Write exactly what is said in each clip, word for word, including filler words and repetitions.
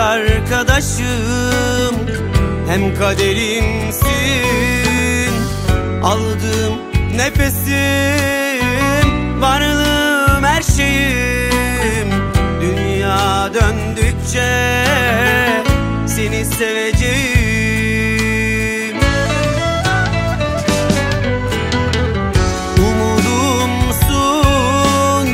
arkadaşım, hem kaderimsin. Aldığım nefesim, varlığım, her şeyim. Dünya döndükçe seni seveceğim. Umudumsun,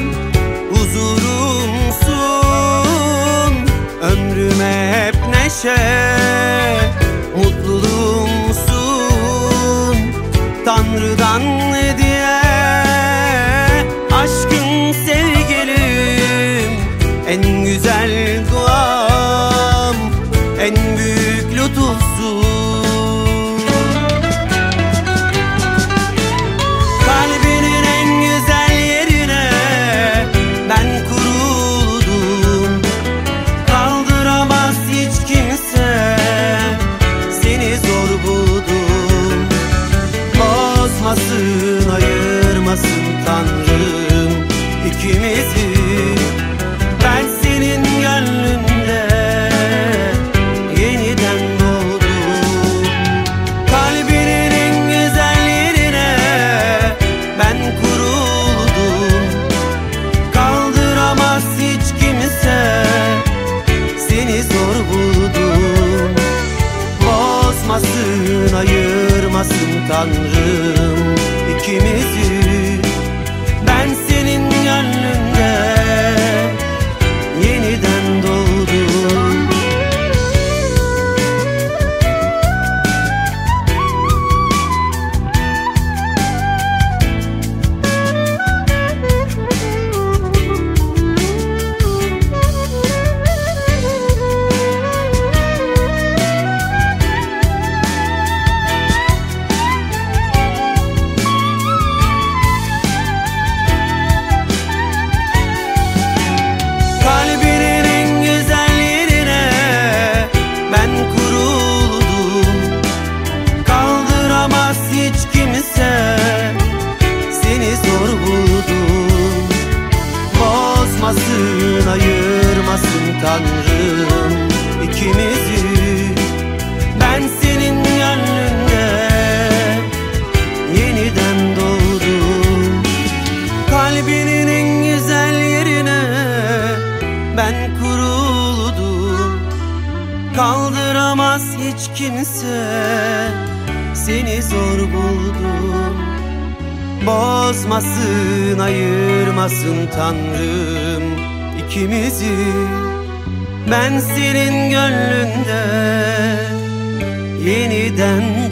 huzurumsun, ömrüme hep neşe, mutluluğumsun. Tanrı'dan hediye, aşkın, sevgilim, en güzel duam, en büyük lütufsun. Kalbinin en güzel yerine ben kuruldum. Kaldıramaz hiç kimse, seni zor buldum. Bozmasın, ayırmasın Tanrım ikimizi. Ben senin gönlünde yeniden doğdum. Kalbinin en güzel yerine ben kuruldum. Kaldıramaz hiç kimse, seni zor buldum. Bozmasın, ayırmasın Tanrım ikimizi. Ben senin gönlünde yeniden doğdum. Bozmasın, ayırmasın Tanrım ikimizi. Ben senin gönlünde yeniden doğdum. Kalbinin en güzel yerine ben kuruldum. Kaldıramaz hiç kimse, seni zor buldum. Bozmasın, ayırmasın Tanrım ikimizi. Ben senin gönlünde yeniden